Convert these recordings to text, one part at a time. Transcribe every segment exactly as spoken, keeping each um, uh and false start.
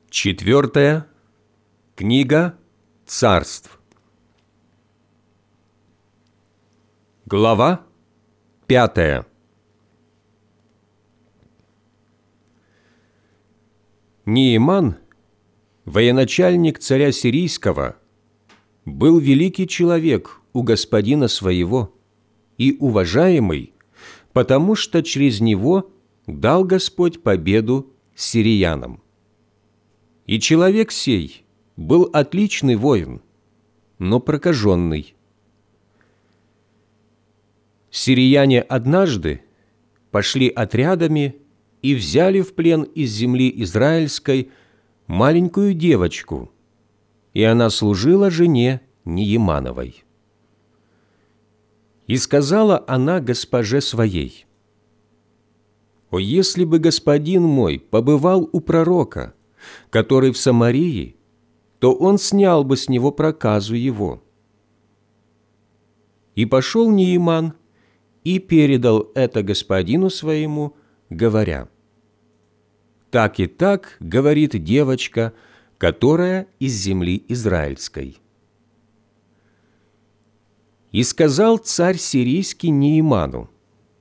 Четвертая книга Царств. Глава пятая. Нееман, военачальник царя сирийского, был великий человек у господина своего и уважаемый, потому что через него дал Господь победу сириянам. И человек сей был отличный воин, но прокаженный. Сирияне однажды пошли отрядами и взяли в плен из земли израильской маленькую девочку, и она служила жене Неемановой. И сказала она госпоже своей: «О, если бы господин мой побывал у пророка, который в Самарии, то он снял бы с него проказу его». И пошел Нееман и передал это господину своему, говоря: «Так и так говорит девочка, которая из земли израильской». И сказал царь сирийский Нееману: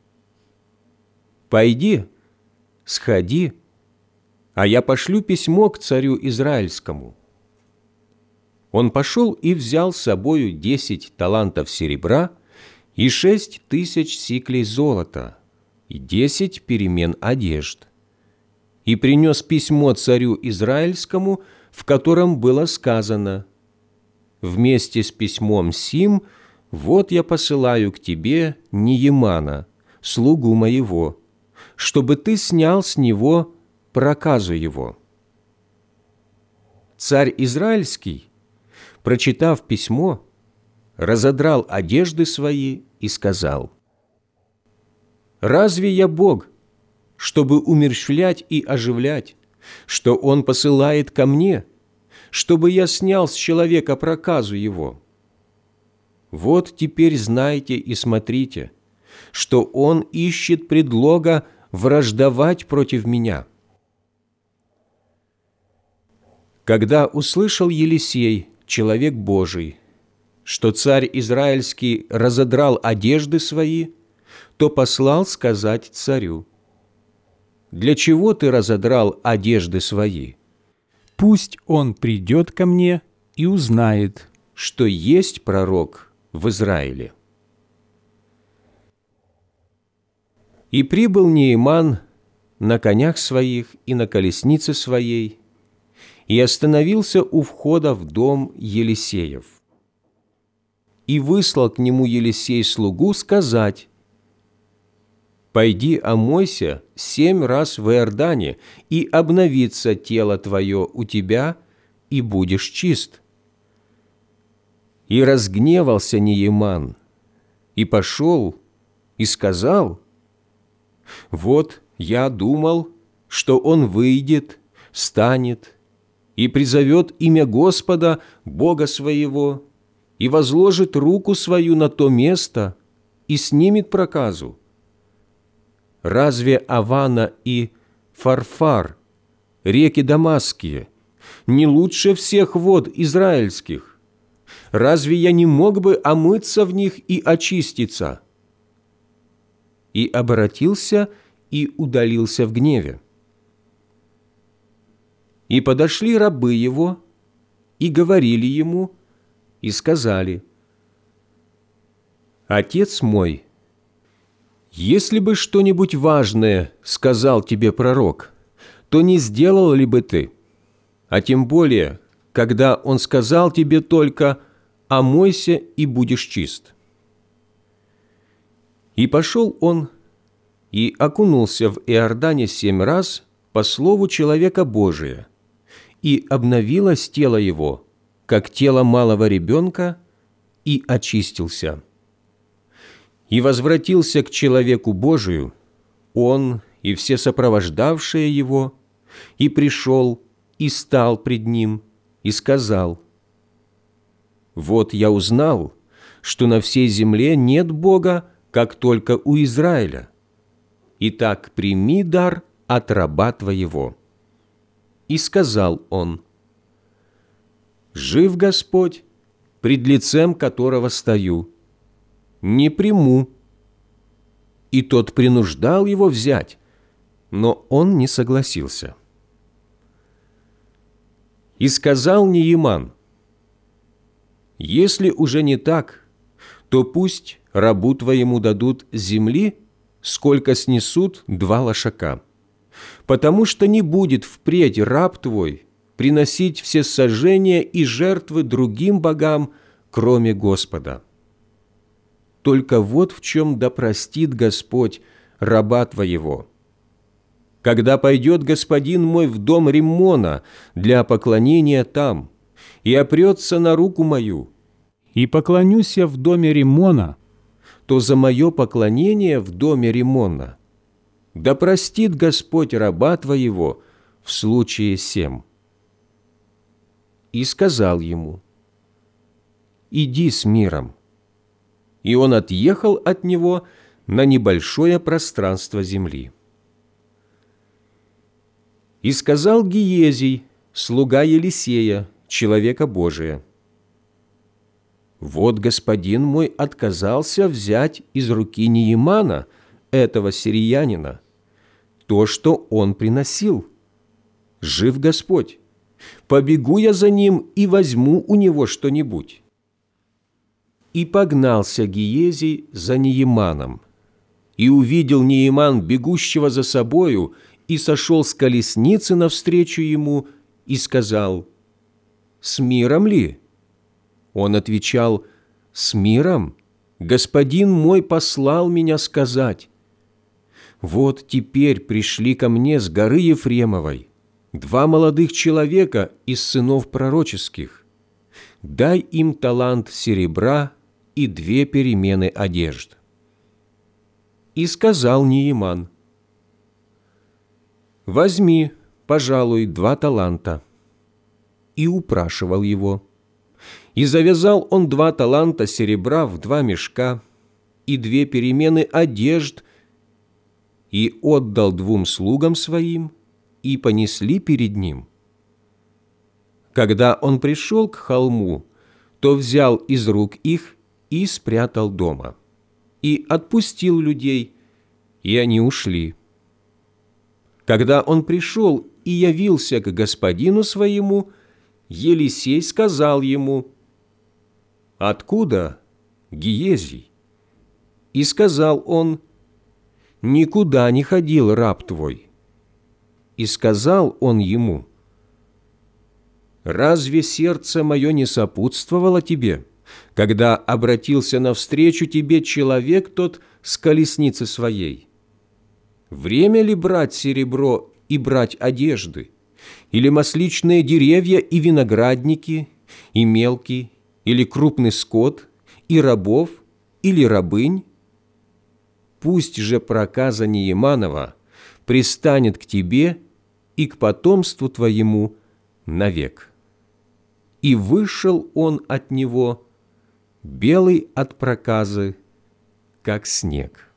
«Пойди, сходи, а я пошлю письмо к царю израильскому». Он пошел и взял с собою десять талантов серебра и шесть тысяч сиклей золота и десять перемен одежд, и принес письмо царю израильскому, в котором было сказано: «Вместе с письмом сим вот я посылаю к тебе Неемана, слугу моего, чтобы ты снял с него проказу его». Царь израильский, прочитав письмо, разодрал одежды свои и сказал: «Разве я Бог, чтобы умерщвлять и оживлять, что Он посылает ко мне, чтобы я снял с человека проказу его? Вот теперь знайте и смотрите, что Он ищет предлога враждовать против меня». Когда услышал Елисей, человек Божий, что царь израильский разодрал одежды свои, то послал сказать царю: «Для чего ты разодрал одежды свои? Пусть он придет ко мне и узнает, что есть пророк в Израиле». И прибыл Нееман на конях своих и на колеснице своей, и остановился у входа в дом Елисеев. И выслал к нему Елисей слугу сказать: «Пойди омойся семь раз в Иордане, и обновится тело твое у тебя, и будешь чист». И разгневался Нееман, и пошел, и сказал: «Вот я думал, что он выйдет, станет, и призовет имя Господа, Бога своего, и возложит руку свою на то место, и снимет проказу. Разве Авана и Фарфар, реки Дамасские, не лучше всех вод израильских? Разве я не мог бы омыться в них и очиститься?» И обратился и удалился в гневе. И подошли рабы его, и говорили ему, и сказали: «Отец мой, если бы что-нибудь важное сказал тебе пророк, то не сделал ли бы ты? А тем более, когда он сказал тебе только: омойся и будешь чист». И пошел он и окунулся в Иордане семь раз по слову человека Божия, и обновилось тело его, как тело малого ребенка, и очистился. И возвратился к человеку Божию он и все сопровождавшие его, и пришел, и стал пред ним, и сказал: «Вот я узнал, что на всей земле нет Бога, как только у Израиля. Итак, прими дар от раба твоего». И сказал он: «Жив Господь, пред лицем которого стою, не приму». И тот принуждал его взять, но он не согласился. И сказал Нееман: «Если уже не так, то пусть рабу твоему дадут земли, сколько снесут два лошака, потому что не будет впредь раб твой приносить всесожжения и жертвы другим богам, кроме Господа. Только вот в чем да простит Господь раба твоего. Когда пойдет господин мой в дом Риммона для поклонения там, и опрется на руку мою, и поклонюсь я в доме Риммона, то за мое поклонение в доме Риммона да простит Господь раба твоего в случае сем». И сказал ему: «Иди с миром». И он отъехал от него на небольшое пространство земли. И сказал Гиезий, слуга Елисея, человека Божия: «Вот господин мой отказался взять из руки Неемана, этого сириянина, то, что он приносил. Жив Господь, побегу я за ним и возьму у него что-нибудь». И погнался Гиезий за Нееманом, и увидел Нееман бегущего за собою, и сошел с колесницы навстречу ему, и сказал: «С миром ли?» Он отвечал: «С миром. Господин мой послал меня сказать: вот теперь пришли ко мне с горы Ефремовой два молодых человека из сынов пророческих. Дай им талант серебра и две перемены одежд». И сказал Нееман: «Возьми, пожалуй, два таланта». И упрашивал его. И завязал он два таланта серебра в два мешка и две перемены одежд, и отдал двум слугам своим, и понесли перед ним. Когда он пришел к холму, то взял из рук их и спрятал дома, и отпустил людей, и они ушли. Когда он пришел и явился к господину своему, Елисей сказал ему: «Откуда, Гиезий?» И сказал он: «Никуда не ходил раб твой». И сказал он ему: «Разве сердце мое не сопутствовало тебе, когда обратился навстречу тебе человек тот с колесницы своей? Время ли брать серебро и брать одежды, или масличные деревья и виноградники, и мелкий, или крупный скот, и рабов, или рабынь? Пусть же проказа Нееманова пристанет к тебе и к потомству твоему навек». И вышел он от него, белый от проказы, как снег.